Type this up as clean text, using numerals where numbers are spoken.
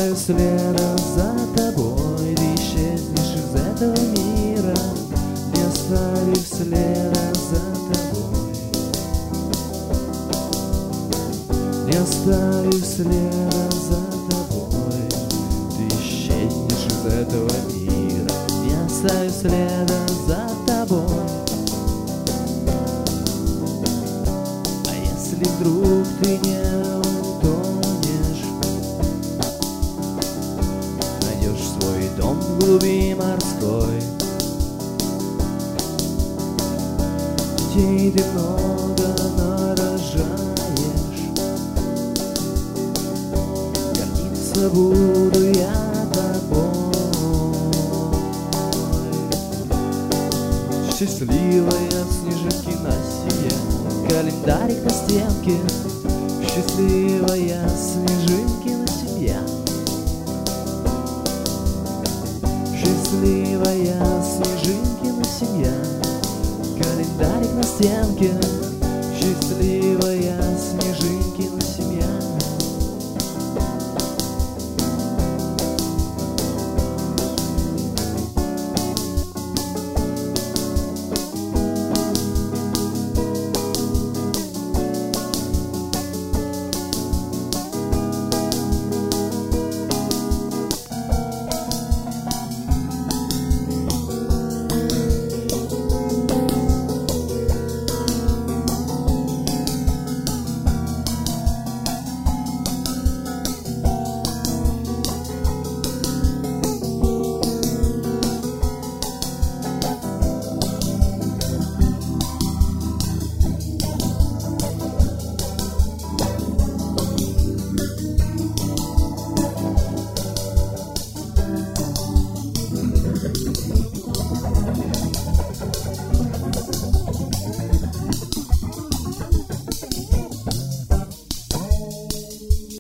стою следом за тобой, ты исчезнешь из этого мира. Я стою следом за тобой, я стою следом за тобой, ты исчезнешь из этого мира. Я стою следом за тобой. А если вдруг ты не утонешь, найдешь свой дом в глуби морской, детей ты много нарожаешь, гордиться буду я тобой. Счастливая снежинки на стене, календарик на стенке. Счастливая снежинки на семье, счастливая снежинки на семье, календарик на стенке.